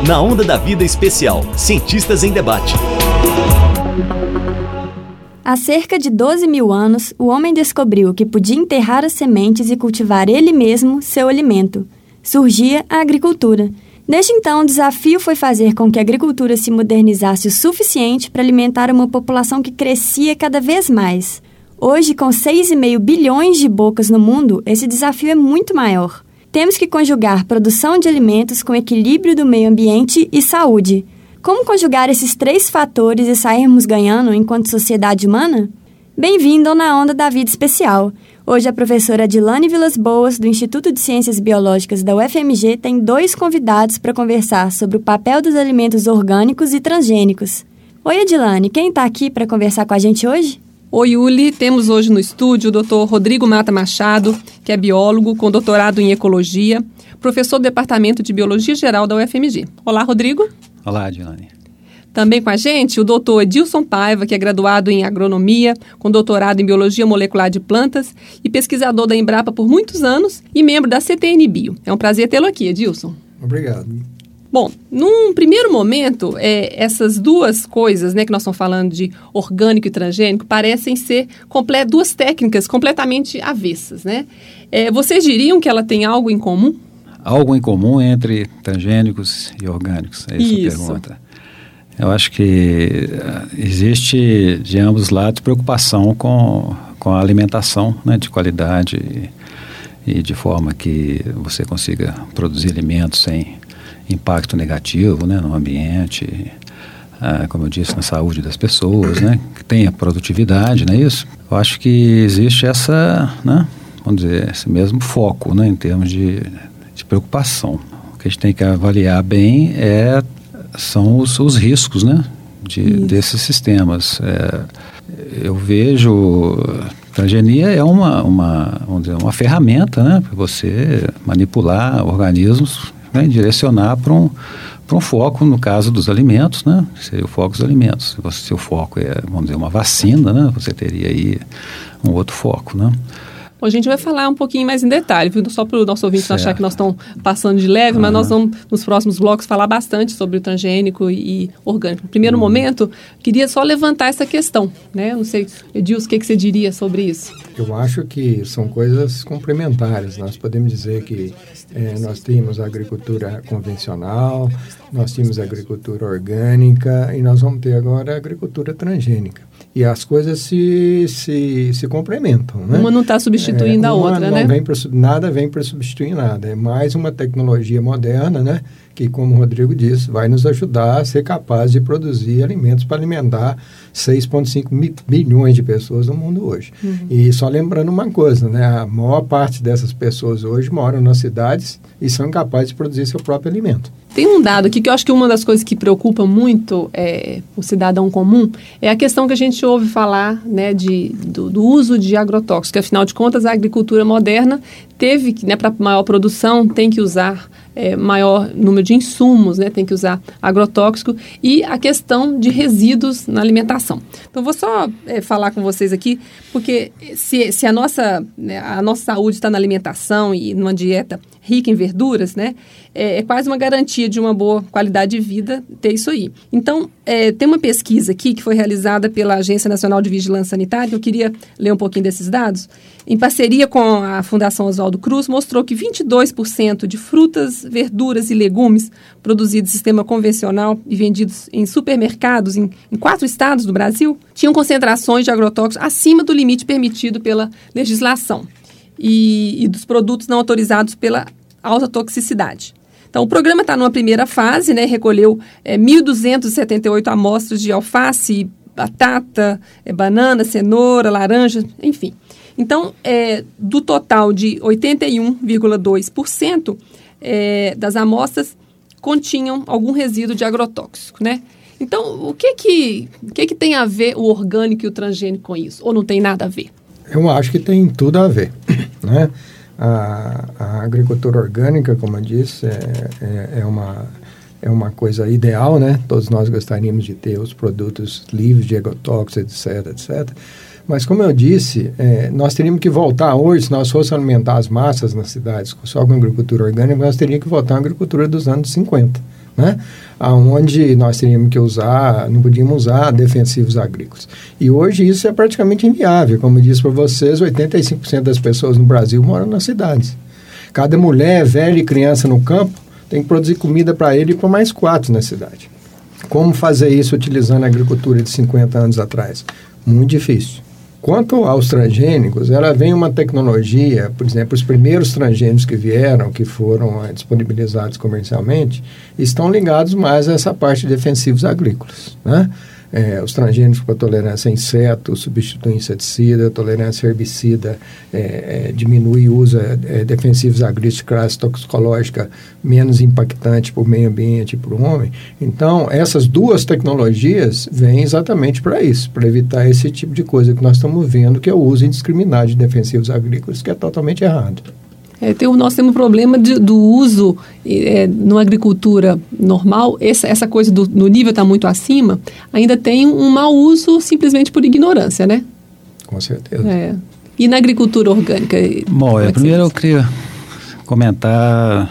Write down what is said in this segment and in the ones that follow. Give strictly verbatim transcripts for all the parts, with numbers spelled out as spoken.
Na Onda da Vida Especial, Cientistas em Debate. Há cerca de doze mil anos, o homem descobriu que podia enterrar as sementes e cultivar ele mesmo seu alimento. Surgia a agricultura. Desde então, o desafio foi fazer com que a agricultura se modernizasse o suficiente para alimentar uma população que crescia cada vez mais. Hoje, com seis vírgula cinco bilhões de bocas no mundo, esse desafio é muito maior. Temos que conjugar produção de alimentos com equilíbrio do meio ambiente e saúde. Como conjugar esses três fatores e sairmos ganhando enquanto sociedade humana? Bem-vindo na Onda da Vida Especial. Hoje a professora Adilane Vilas Boas, do Instituto de Ciências Biológicas da U F M G, tem dois convidados para conversar sobre o papel dos alimentos orgânicos e transgênicos. Oi, Adilane, quem está aqui para conversar com a gente hoje? Oi, Yuli. Temos hoje no estúdio o doutor Rodrigo Mata Machado, que é biólogo com doutorado em ecologia, professor do Departamento de Biologia Geral da U F M G. Olá, Rodrigo. Olá, Adilane. Também com a gente o doutor Edilson Paiva, que é graduado em agronomia, com doutorado em biologia molecular de plantas e pesquisador da Embrapa por muitos anos e membro da C T N Bio. É um prazer tê-lo aqui, Edilson. Obrigado. Bom, num primeiro momento, é, essas duas coisas, né, que nós estamos falando de orgânico e transgênico, parecem ser comple- duas técnicas completamente avessas, né? É, vocês diriam que ela tem algo em comum? Algo em comum entre transgênicos e orgânicos, é isso, Isso. a pergunta. Eu acho que existe, de ambos os lados, preocupação com, com a alimentação, né, de qualidade e, e de forma que você consiga produzir alimentos sem impacto negativo, né, no ambiente, ah, como eu disse, na saúde das pessoas, né, que tenha produtividade, não é isso? Eu acho que existe essa, né, vamos dizer, esse mesmo foco, né, em termos de, de preocupação. O que a gente tem que avaliar bem é, são os, os riscos, né, de, desses sistemas. É, eu vejo, transgenia é uma, uma, vamos dizer, uma ferramenta, né, para você manipular organismos, né, e direcionar para um, para um foco, no caso dos alimentos, né, seria o foco dos alimentos. Se você, seu foco é, vamos dizer, uma vacina, né, você teria aí um outro foco, né. Bom, a gente vai falar um pouquinho mais em detalhe, viu? Só para o nosso ouvinte não achar que nós estamos passando de leve, uhum. mas nós vamos, nos próximos blocos, falar bastante sobre o transgênico e, e orgânico. No primeiro uhum. momento, queria só levantar essa questão, né? Eu não sei, Edilson, o que, que você diria sobre isso? Eu acho que são coisas complementares. Nós podemos dizer que é, nós temos a agricultura convencional, nós temos a agricultura orgânica e nós vamos ter agora a agricultura transgênica. E as coisas se, se, se complementam, né? Uma não está substituindo é, a outra, não né? Vem pra, nada vem para substituir nada. É mais uma tecnologia moderna, né? Que, como o Rodrigo disse, vai nos ajudar a ser capaz de produzir alimentos para alimentar seis vírgula cinco bilhões de pessoas no mundo hoje. Uhum. E só lembrando uma coisa, né? A maior parte dessas pessoas hoje moram nas cidades e são capazes de produzir seu próprio alimento. Tem um dado aqui que eu acho que uma das coisas que preocupa muito é, o cidadão comum é a questão que a gente ouve falar, né, de, do, do uso de agrotóxicos, que afinal de contas a agricultura moderna teve que, né, para maior produção, tem que usar é, maior número de insumos, né, tem que usar agrotóxico e a questão de resíduos na alimentação. Então, vou só é, falar com vocês aqui, porque se, se a, nossa, né, a nossa saúde está na alimentação e numa dieta rica em verduras, né, é, é quase uma garantia de uma boa qualidade de vida ter isso aí. Então, é, tem uma pesquisa aqui que foi realizada pela Agência Nacional de Vigilância Sanitária, eu queria ler um pouquinho desses dados, em parceria com a Fundação Oswaldo Cruz, mostrou que vinte e dois por cento de frutas, verduras e legumes produzidos em sistema convencional e vendidos em supermercados em, em quatro estados do Brasil tinham concentrações de agrotóxicos acima do limite permitido pela legislação e, e dos produtos não autorizados pela alta toxicidade. Então, o programa está numa primeira fase, né, recolheu é, mil duzentas e setenta e oito amostras de alface, batata, é, banana, cenoura, laranja, enfim. Então, é, do total de oitenta e um vírgula dois por cento é, das amostras continham algum resíduo de agrotóxico, né? Então, o que que, o que que tem a ver o orgânico e o transgênico com isso? Ou não tem nada a ver? Eu acho que tem tudo a ver, né? A, a agricultura orgânica, como eu disse, é, é, é, uma, é uma coisa ideal, né? Todos nós gostaríamos de ter os produtos livres de agrotóxicos, etc, etcétera. Mas, como eu disse, é, nós teríamos que voltar hoje, se nós fôssemos alimentar as massas nas cidades só com agricultura orgânica, nós teríamos que voltar à agricultura dos anos cinquenta, né? Onde nós teríamos que usar, não podíamos usar defensivos agrícolas. E hoje isso é praticamente inviável. Como eu disse para vocês, oitenta e cinco por cento das pessoas no Brasil moram nas cidades. Cada mulher, velha e criança no campo tem que produzir comida para ele e para mais quatro na cidade. Como fazer isso utilizando a agricultura de cinquenta anos atrás? Muito difícil. Quanto aos transgênicos, ela vem uma tecnologia, por exemplo, os primeiros transgênicos que vieram, que foram é, disponibilizados comercialmente, estão ligados mais a essa parte de defensivos agrícolas, né? É, os transgênicos para tolerância a insetos, substituem inseticida, tolerância a herbicida, é, é, diminui o uso é, defensivos agrícolas de classe toxicológica menos impactante para o meio ambiente e para o homem. Então, essas duas tecnologias vêm exatamente para isso, para evitar esse tipo de coisa que nós estamos vendo, que é o uso indiscriminado de defensivos agrícolas, que é totalmente errado. É, tem, nós temos um problema de, do uso é, na agricultura normal, essa, essa coisa do no nível está muito acima, ainda tem um mau uso simplesmente por ignorância, né? Com certeza. É. E na agricultura orgânica? Bom, é, primeiro eu queria comentar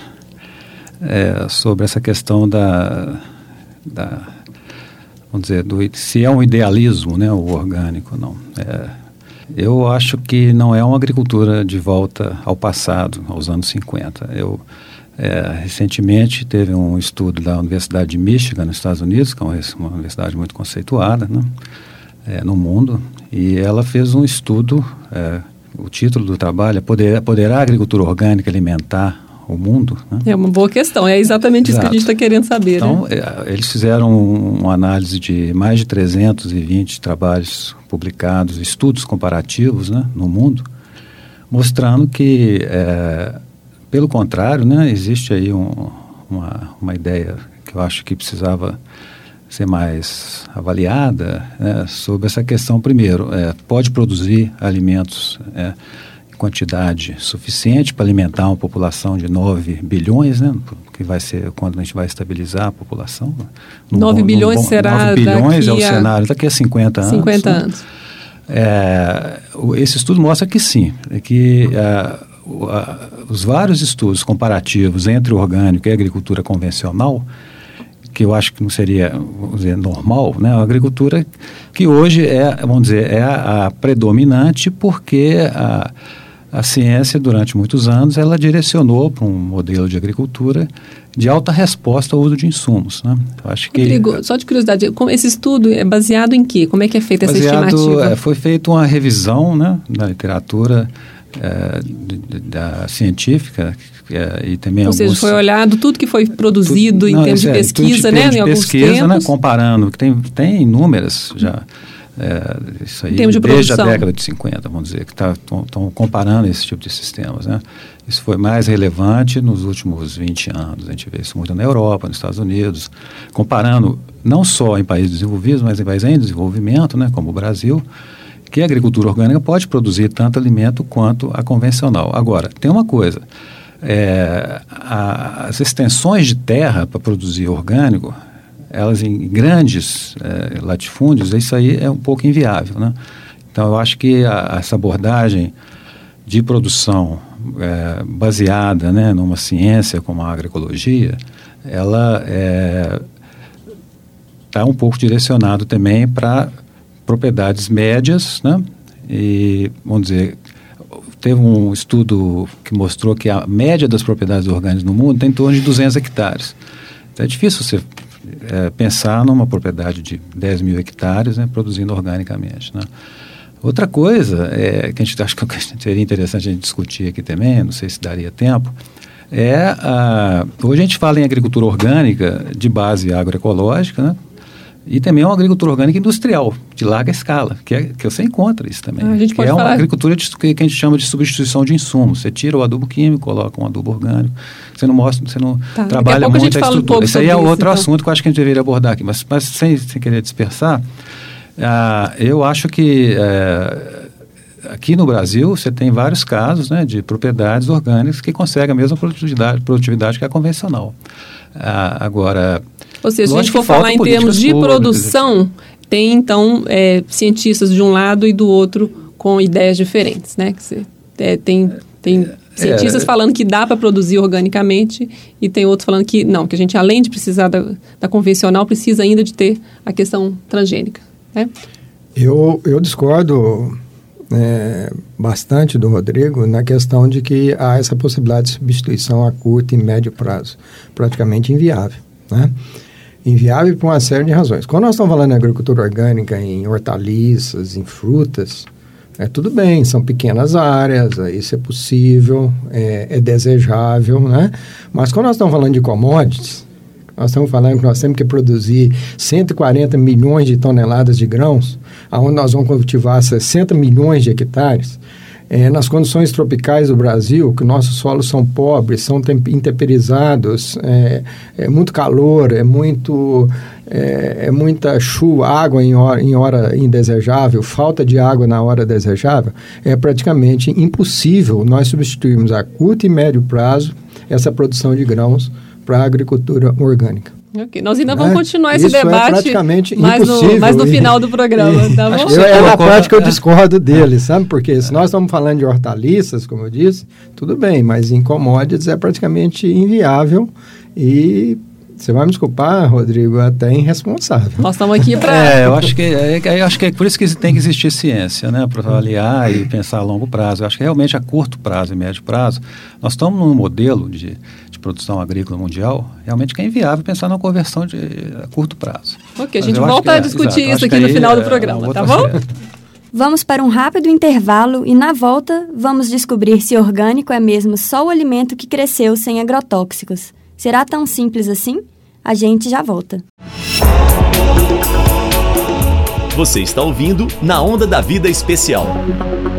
é, sobre essa questão da, da, vamos dizer, do, se é um idealismo, né, o orgânico, não. É, eu acho que não é uma agricultura de volta ao passado, aos anos cinquenta. Eu, é, recentemente, teve um estudo da Universidade de Michigan, nos Estados Unidos, que é uma, uma universidade muito conceituada, né, é, no mundo, e ela fez um estudo, é, o título do trabalho é Poder, Poderá a Agricultura Orgânica Alimentar o Mundo? Né? É uma boa questão, é exatamente Exato. Isso que a gente está querendo saber. Então, né? é, eles fizeram uma análise de mais de trezentos e vinte trabalhos publicados, estudos comparativos, né, no mundo, mostrando que, é, pelo contrário, né, existe aí um, uma, uma ideia que eu acho que precisava ser mais avaliada, né, sobre essa questão. Primeiro, é, pode produzir alimentos é, em quantidade suficiente para alimentar uma população de nove bilhões, né, que vai ser quando a gente vai estabilizar a população. nove bilhões bom, será nove bilhões daqui é o a... cenário daqui a cinquenta anos. cinquenta né? anos. É, esse estudo mostra que sim, que é, o, a, os vários estudos comparativos entre o orgânico e a agricultura convencional, que eu acho que não seria, vamos dizer, normal, né? A agricultura que hoje é, vamos dizer, é a, a predominante, porque a, a ciência, durante muitos anos, ela direcionou para um modelo de agricultura de alta resposta ao uso de insumos, né? Eu acho que... Rodrigo, só de curiosidade, esse estudo é baseado em quê? Como é que é feita essa estimativa? É, foi feita uma revisão, né, da literatura é, de, de, da científica, é, e também Ou alguns, seja, foi olhado tudo que foi produzido tudo, em não, termos de é, pesquisa, né? De em pesquisa, alguns tempos. né, comparando, que tem, tem inúmeras já... É, isso aí, em termos de desde produção. a década de cinquenta, vamos dizer, que estão comparando esse tipo de sistemas, né? Isso foi mais relevante nos últimos vinte anos. A gente vê isso muito na Europa, nos Estados Unidos, comparando não só em países desenvolvidos, mas em países em desenvolvimento, né, como o Brasil, que a agricultura orgânica pode produzir tanto alimento quanto a convencional. Agora, tem uma coisa, é, a, as extensões de terra para produzir orgânico, elas em grandes é, latifúndios, isso aí é um pouco inviável, né? Então, eu acho que a, essa abordagem de produção é, baseada, né, numa ciência como a agroecologia, ela está é, um pouco direcionado também para propriedades médias, né? E, vamos dizer, teve um estudo que mostrou que a média das propriedades orgânicas no mundo tem em torno de duzentos hectares. Então, é difícil você É, pensar numa propriedade de dez mil hectares, né, produzindo organicamente, né? Outra coisa é, que a gente acho que seria interessante a gente discutir aqui também, não sei se daria tempo, é a, hoje a gente fala em agricultura orgânica de base agroecológica, né? E também é uma agricultura orgânica industrial, de larga escala, que, é, que você encontra isso também. Ah, a gente que pode é uma falar... agricultura de, que a gente chama de substituição de insumos. Você tira o adubo químico, coloca um adubo orgânico, você não mostra, você não tá, trabalha muito a, gente a fala estrutura. Um isso aí é outro então. assunto que eu acho que a gente deveria abordar aqui, mas, mas sem, sem querer dispersar, ah, eu acho que eh, aqui no Brasil você tem vários casos, né, de propriedades orgânicas que conseguem a mesma produtividade, produtividade que a convencional. Ah, agora... Ou seja, se a gente for falar em termos de públicas, produção, tem então é, cientistas de um lado e do outro com ideias diferentes, né? Que você, é, tem, tem cientistas é, falando que dá para produzir organicamente e tem outros falando que não, que a gente, além de precisar da, da convencional, precisa ainda de ter a questão transgênica, né? Eu, eu discordo é, bastante do Rodrigo na questão de que há essa possibilidade de substituição a curto e médio prazo, praticamente inviável, né? Inviável por uma série de razões. Quando nós estamos falando em agricultura orgânica, em hortaliças, em frutas, é tudo bem, são pequenas áreas, isso é possível, é, é desejável, né? Mas quando nós estamos falando de commodities, nós estamos falando que nós temos que produzir cento e quarenta milhões de toneladas de grãos, onde nós vamos cultivar sessenta milhões de hectares. É, nas condições tropicais do Brasil, que nossos solos são pobres, são intemperizados, é, é muito calor, é, muito, é, é muita chuva, água em hora, em hora indesejável, falta de água na hora desejável, é praticamente impossível nós substituirmos a curto e médio prazo essa produção de grãos para a agricultura orgânica. Okay. Nós ainda vamos é, continuar esse isso debate é praticamente mais, impossível, no, mais no e, final do programa, tá bom? Eu, é na prática eu discordo dele, sabe? Porque se nós estamos falando de hortaliças, como eu disse, tudo bem, mas em commodities é praticamente inviável e você vai me desculpar, Rodrigo, até irresponsável. Nós estamos aqui para... É, eu acho que é, eu acho que é por isso que tem que existir ciência, né? Para avaliar e pensar a longo prazo. Eu acho que realmente a curto prazo e médio prazo, nós estamos num modelo de, de produção agrícola mundial, realmente que é inviável pensar na conversão de a curto prazo. Ok, a gente volta a é, discutir exato, isso aqui no final é, do programa, tá bom? Série. Vamos para um rápido intervalo e, na volta, vamos descobrir se orgânico é mesmo só o alimento que cresceu sem agrotóxicos. Será tão simples assim? A gente já volta. Você está ouvindo Na Onda da Vida Especial.